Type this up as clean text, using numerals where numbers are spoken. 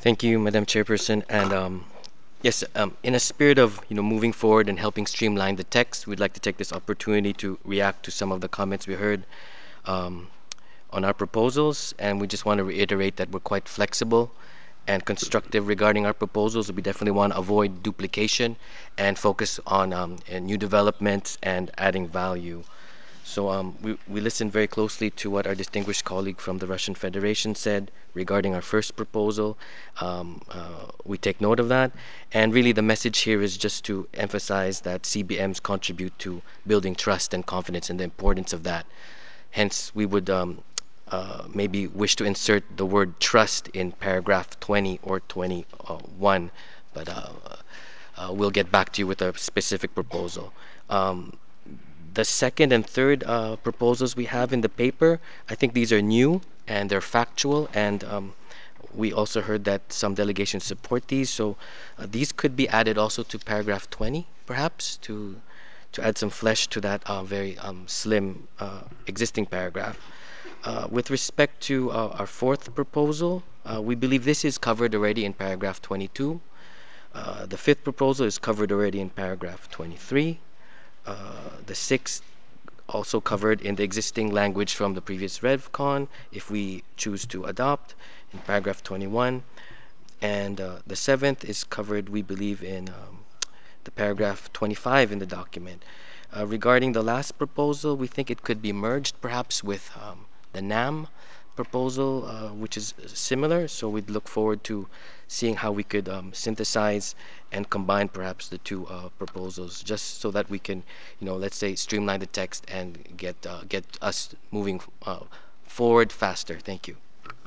Thank you, Madam Chairperson. And yes, in a spirit of moving forward and helping streamline the text, we'd like to take this opportunity to react to some of the comments we heard um, on our proposals, and we just want to reiterate that we're quite flexible and constructive regarding our proposals. We definitely want to avoid duplication and focus on new developments and adding value. So we listened very closely to what our distinguished colleague from the Russian Federation said regarding our first proposal. We take note of that. And really, the message here is just to emphasize that CBMs contribute to building trust and confidence and the importance of that. Hence, we would maybe wish to insert the word trust in paragraph 20 or 21, but we'll get back to you with a specific proposal. Um, the second and third proposals we have in the paper, I think these are new and they're factual, and we also heard that some delegations support these. So these could be added also to paragraph 20, perhaps, to add some flesh to that very slim existing paragraph. With respect to our fourth proposal, we believe this is covered already in paragraph 22. The fifth proposal is covered already in paragraph 23. The sixth also covered in the existing language from the previous RevCon if we choose to adopt in paragraph 21. And the seventh is covered, we believe, in the paragraph 25 in the document. Regarding the last proposal, we think it could be merged perhaps with the NAM proposal, which is similar. So we'd look forward to seeing how we could synthesize and combine perhaps the two proposals, just so that we can, let's say, streamline the text and get us moving forward faster. Thank you.